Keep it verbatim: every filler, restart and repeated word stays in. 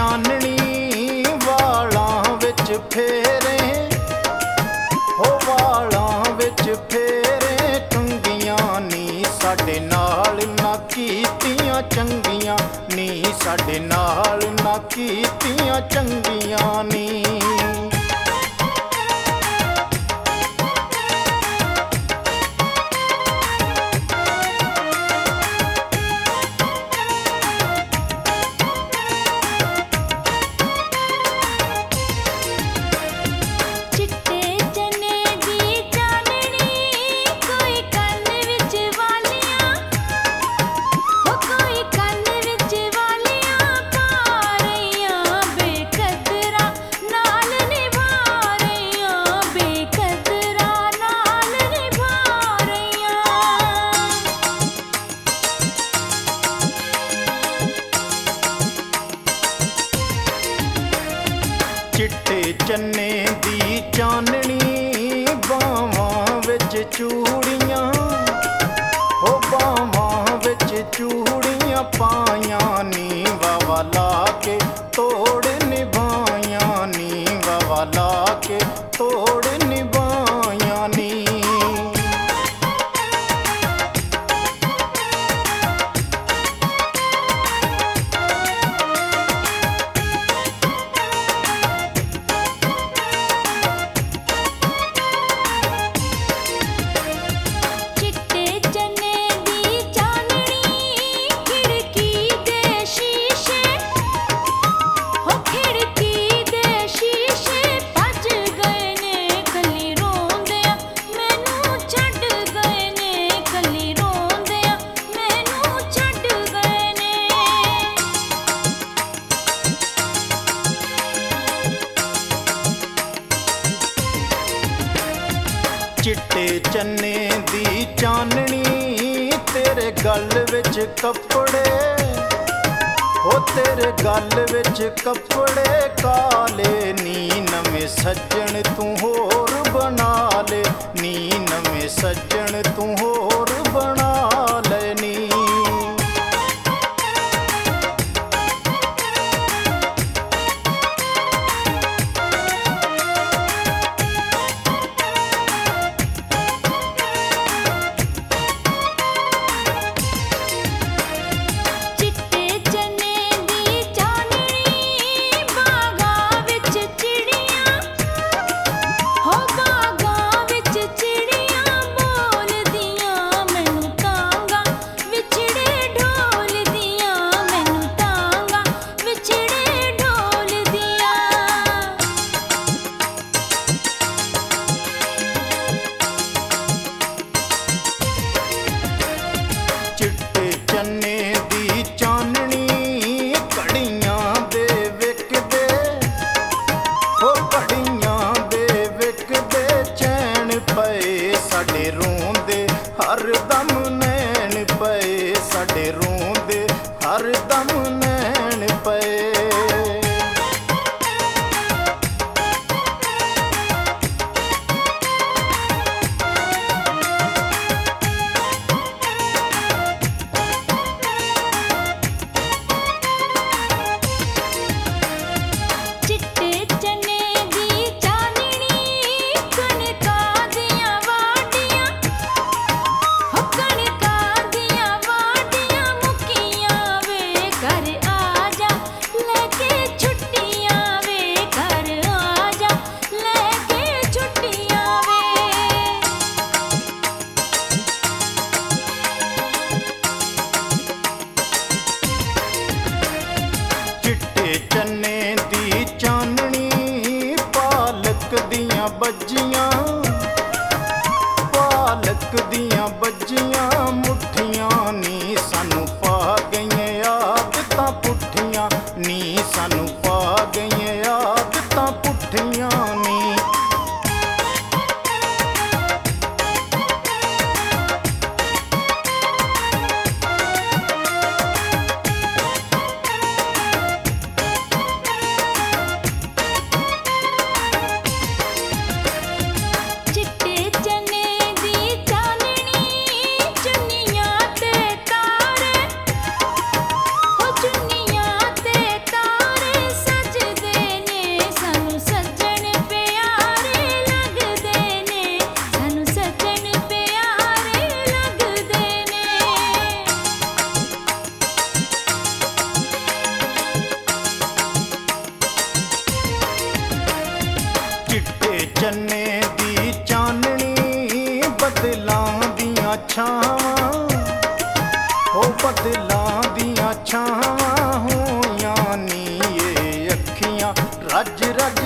चाननी वालां विच फेरे, हो वालां विच फेरे कंगियां नी साडे नाल ना कीतियां चंगियां नी, साडे नाल ना कीतियां चंगियां नी। चिट्टे चन्ने दी चाननी बावां विच चूड़ियां, हो बावां विच चूड़ियां पाइयां नी, वावा ला के तोड़ निभाइयां नी, वावा ला के तोड़ निभाइयां नी। चिट्टे चन्ने दी चाननी तेरे गल विच कपड़े, हो तेरे गल विच कपड़े काले नी, नवें सज्जन तू होर बना ले नी, नवें सज्जन तू होर बना ले नी। विच ਚੰਨੇ ਦੀ ਚਾਨਣੀ ਬਦਲਾਂ ਦੀਆਂ ਛਾਵਾਂ, ਉਹ ਬਦਲਾਂ ਦੀਆਂ ਛਾਵਾਂ ਹੋਈਆਂ ਨੀ ਇਹ ਅੱਖੀਆਂ ਰੱਜ ਰੱਜ